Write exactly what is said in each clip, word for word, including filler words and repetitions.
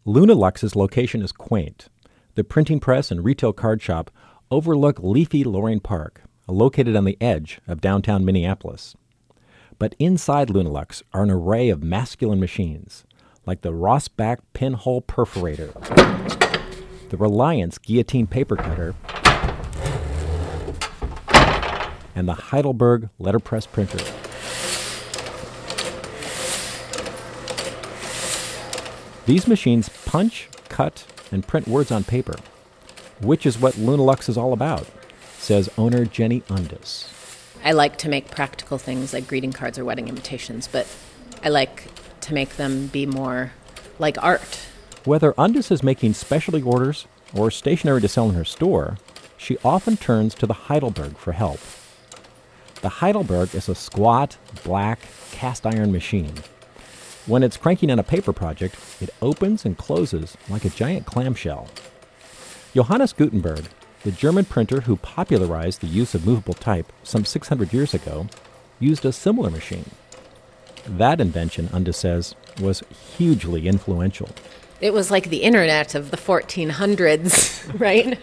Lunalux's location is quaint. The printing press and retail card shop overlook leafy Lorain Park, located on the edge of downtown Minneapolis. But inside Lunalux are an array of masculine machines, like the Rossback pinhole perforator, the Reliance guillotine paper cutter, and the Heidelberg letterpress printer. These machines punch, cut, and print words on paper, which is what Lunalux is all about, says owner Jenny Undis. I like to make practical things like greeting cards or wedding invitations, but I like to make them be more like art. Whether Undis is making specialty orders or stationery to sell in her store, she often turns to the Heidelberg for help. The Heidelberg is a squat, black, cast-iron machine. When it's cranking on a paper project, it opens and closes like a giant clamshell. Johannes Gutenberg, the German printer who popularized the use of movable type some six hundred years ago, used a similar machine. That invention, Undis says, was hugely influential. It was like the internet of the fourteen hundreds, right?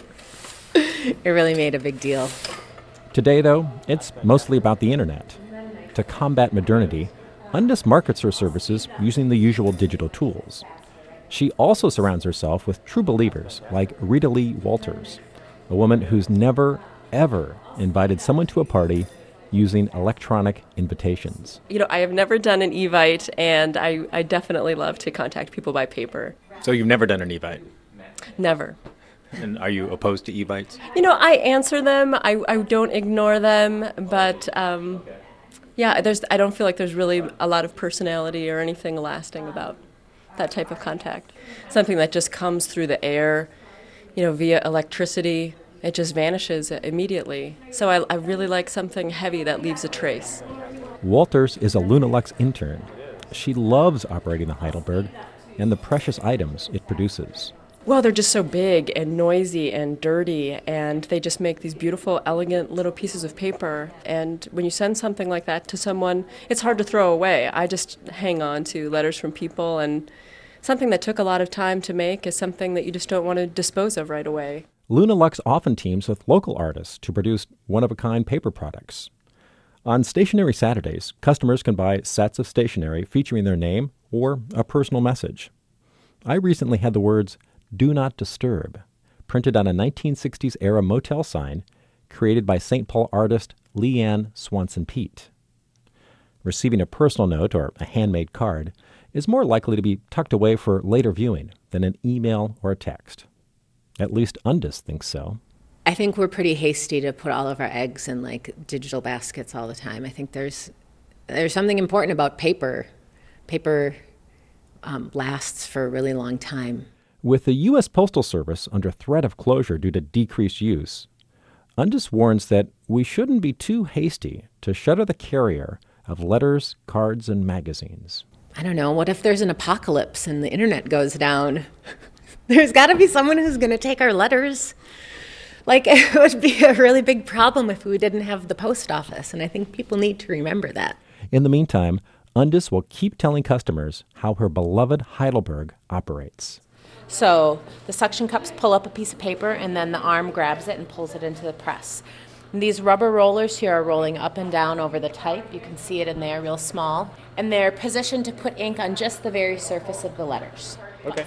It really made a big deal. Today, though, it's mostly about the internet. To combat modernity, Undis markets her services using the usual digital tools. She also surrounds herself with true believers like Rita Lee Walters, a woman who's never, ever invited someone to a party using electronic invitations. You know, I have never done an Evite, and I, I definitely love to contact people by paper. So you've never done an Evite? Never. And are you opposed to Evites? You know, I answer them. I, I don't ignore them, but um, yeah, there's. I don't feel like there's really a lot of personality or anything lasting about that type of contact. Something that just comes through the air, you know, via electricity. It just vanishes immediately. So I, I really like something heavy that leaves a trace. Walters is a Lunalux intern. She loves operating the Heidelberg and the precious items it produces. Well, they're just so big and noisy and dirty, and they just make these beautiful, elegant little pieces of paper. And when you send something like that to someone, it's hard to throw away. I just hang on to letters from people, and something that took a lot of time to make is something that you just don't want to dispose of right away. Lunalux often teams with local artists to produce one-of-a-kind paper products. On Stationery Saturdays, customers can buy sets of stationery featuring their name or a personal message. I recently had the words, "Do Not Disturb," printed on a nineteen sixties-era motel sign created by Saint Paul artist Leanne Swanson Peete. Receiving a personal note or a handmade card is more likely to be tucked away for later viewing than an email or a text. At least Undis thinks so. I think we're pretty hasty to put all of our eggs in like digital baskets all the time. I think there's there's something important about paper. Paper um, lasts for a really long time. With the U S Postal Service under threat of closure due to decreased use, Undis warns that we shouldn't be too hasty to shutter the carrier of letters, cards, and magazines. I don't know, what if there's an apocalypse and the internet goes down? There's got to be someone who's going to take our letters. Like, it would be a really big problem if we didn't have the post office, and I think people need to remember that. In the meantime, Undis will keep telling customers how her beloved Heidelberg operates. So the suction cups pull up a piece of paper, and then the arm grabs it and pulls it into the press. And these rubber rollers here are rolling up and down over the type. You can see it in there real small. And they're positioned to put ink on just the very surface of the letters. Okay.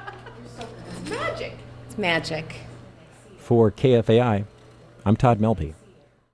Magic. For K F A I, I'm Todd Melby.